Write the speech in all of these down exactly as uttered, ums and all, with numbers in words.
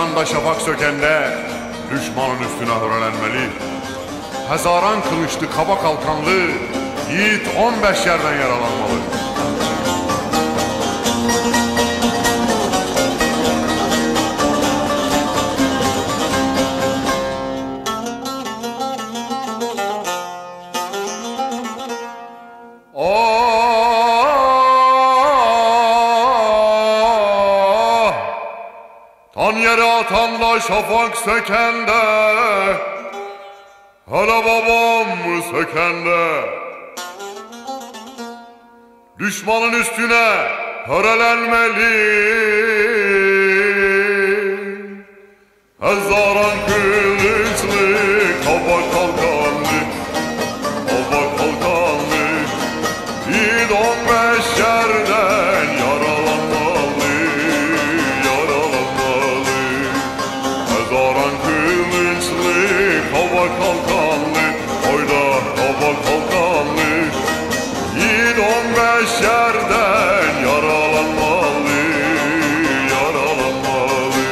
atanda şafak sökende düşmanın üstüne hörəlenmeli. Hezaran kılıçlı kaba kalkanlı yiğit on beş yerden yaralanmalı. Tan yere atanda şafak sökende, hele babam sökende, düşmanın üstüne hörelenmeli. Hezaran kılıçlı kaba kalkanlı, kaba kalkanlı yiğit on beş yerden yaralanmalı, yaralanmalı. Hezaran kılıçlı kaba kalkanlı, oyda kaba kalkanlı yiğit on beş yerden yaralanmalı, yaralanmalı.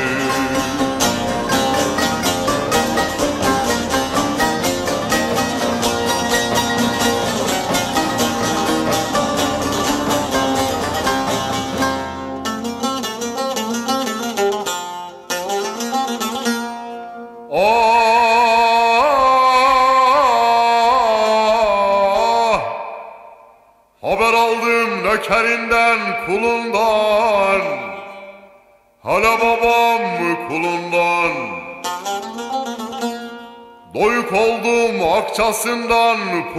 Haber aldım nökerinden kulundan, hala babam kulundan. Doyuk oldum akçasından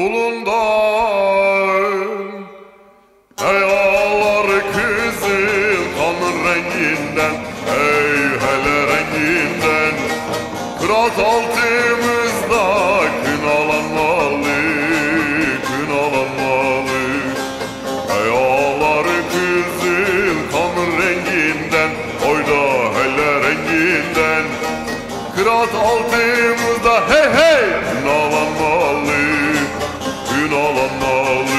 pulundan. Ey ağlar kızıl kanın renginden, ey hele renginden. Kırat altımızda kınalanmalı, kınalanmalı. Ey ağlar kızıl kanın renginden, oyda hele renginden. Kırat altımızda hey hey kınalanmalı, kınalanmalı.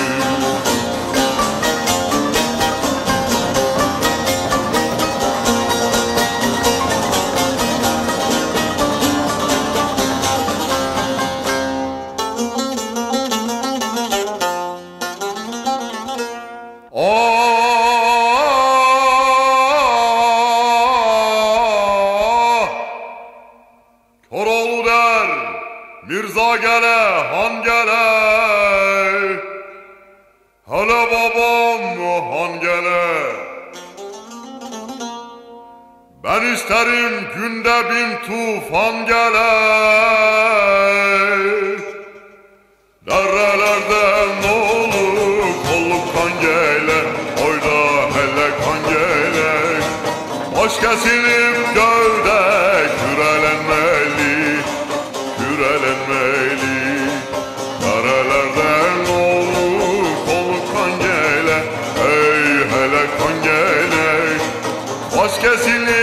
Koroğlu der, Mirza gele, han gele, hele babam han gele. Ben isterim günde bin tufan gele. Derelerden olur kolluk kan gele, oyda hele kan gele. Baş kesilip gövde kürelenmeli, kürelenmeli. Derelerden olur kolluk kan gele, ey hele kan gele. Baş kesilip